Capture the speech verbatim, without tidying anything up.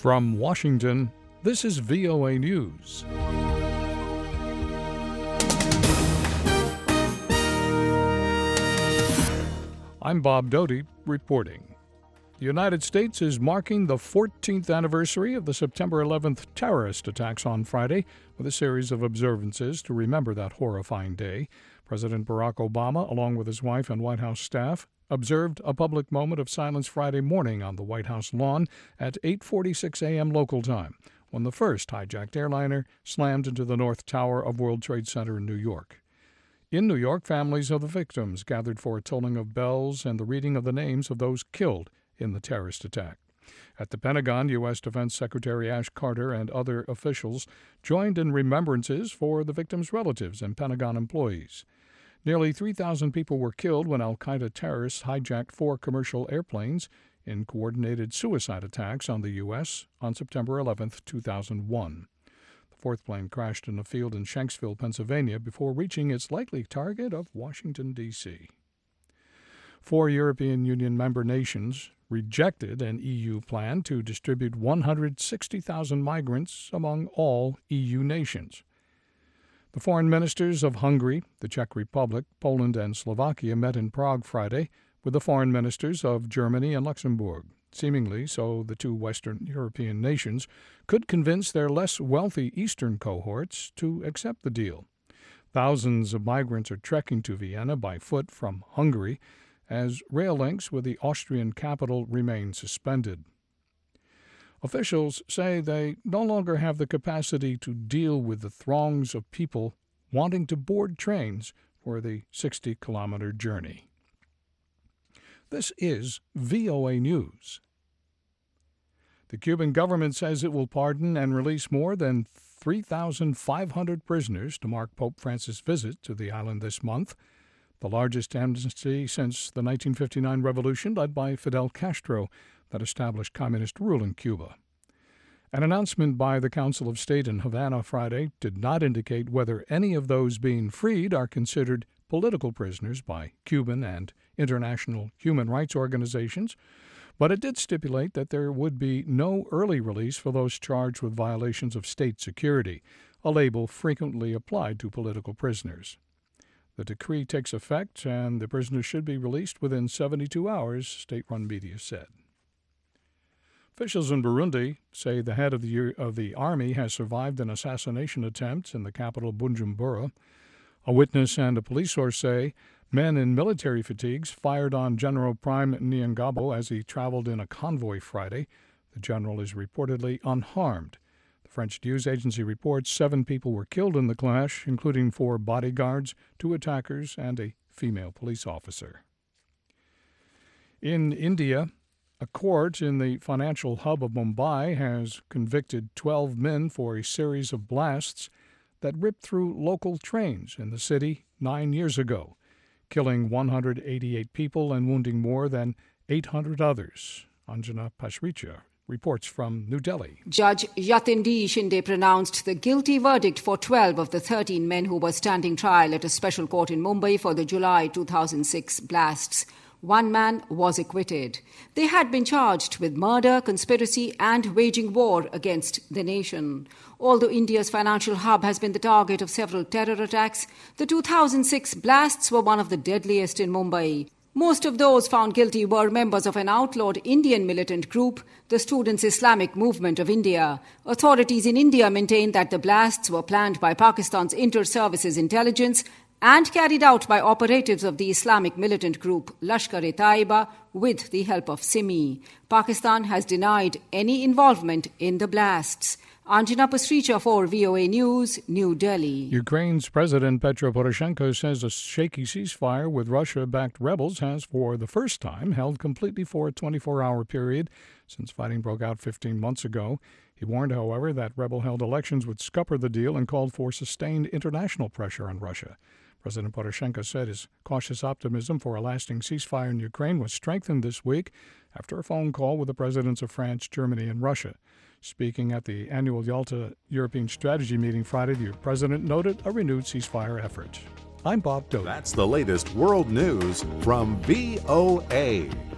From Washington, this is V O A News. I'm Bob Doty reporting. The United States is marking the fourteenth anniversary of the September eleventh terrorist attacks on Friday with a series of observances to remember that horrifying day. President Barack Obama, along with his wife and White House staff, observed a public moment of silence Friday morning on the White House lawn at eight forty-six a.m. local time, when the first hijacked airliner slammed into the North Tower of World Trade Center in New York. In New York, families of the victims gathered for a tolling of bells and the reading of the names of those killed in the terrorist attack. At the Pentagon, U S. Defense Secretary Ash Carter and other officials joined in remembrances for the victims' relatives and Pentagon employees. Nearly three thousand people were killed when al-Qaeda terrorists hijacked four commercial airplanes in coordinated suicide attacks on the U S on September eleventh, two thousand one. The fourth plane crashed in a field in Shanksville, Pennsylvania, before reaching its likely target of Washington, D C Four European Union member nations rejected an E U plan to distribute one hundred sixty thousand migrants among all E U nations. The foreign ministers of Hungary, the Czech Republic, Poland, and Slovakia met in Prague Friday with the foreign ministers of Germany and Luxembourg, seemingly so the two Western European nations could convince their less wealthy Eastern cohorts to accept the deal. Thousands of migrants are trekking to Vienna by foot from Hungary as rail links with the Austrian capital remain suspended. Officials say they no longer have the capacity to deal with the throngs of people wanting to board trains for the sixty-kilometer journey. This is V O A News. The Cuban government says it will pardon and release more than three thousand five hundred prisoners to mark Pope Francis' visit to the island this month, the largest amnesty since the nineteen fifty-nine revolution led by Fidel Castro that established communist rule in Cuba. An announcement by the Council of State in Havana Friday did not indicate whether any of those being freed are considered political prisoners by Cuban and international human rights organizations, but it did stipulate that there would be no early release for those charged with violations of state security, a label frequently applied to political prisoners. The decree takes effect, and the prisoners should be released within seventy-two hours, state-run media said. Officials in Burundi say the head of the, of the army has survived an assassination attempt in the capital Bujumbura. A witness and a police source say men in military fatigues fired on General Prime Nyangabo as he traveled in a convoy Friday. The general is reportedly unharmed. The French news agency reports seven people were killed in the clash, including four bodyguards, two attackers, and a female police officer. In India, a court in the financial hub of Mumbai has convicted twelve men for a series of blasts that ripped through local trains in the city nine years ago, killing one hundred eighty-eight people and wounding more than eight hundred others. Anjana Pasricha reports from New Delhi. Judge Yatin D. Shinde pronounced the guilty verdict for twelve of the thirteen men who were standing trial at a special court in Mumbai for the July two thousand six blasts. One man was acquitted. They had been charged with murder, conspiracy, and waging war against the nation. Although India's financial hub has been the target of several terror attacks, the two thousand six blasts were one of the deadliest in Mumbai. Most of those found guilty were members of an outlawed Indian militant group, the Students' Islamic Movement of India. Authorities in India maintain that the blasts were planned by Pakistan's Inter-Services Intelligence and carried out by operatives of the Islamic militant group Lashkar-e-Taiba with the help of SIMI. Pakistan has denied any involvement in the blasts. Anjana Pasricha for V O A News, New Delhi. Ukraine's President Petro Poroshenko says a shaky ceasefire with Russia-backed rebels has, for the first time, held completely for a twenty-four hour period since fighting broke out fifteen months ago. He warned, however, that rebel-held elections would scupper the deal and called for sustained international pressure on Russia. President Poroshenko said his cautious optimism for a lasting ceasefire in Ukraine was strengthened this week after a phone call with the presidents of France, Germany, and Russia. Speaking at the annual Yalta European Strategy meeting Friday, the president noted a renewed ceasefire effort. I'm Bob Doty. That's the latest world news from V O A.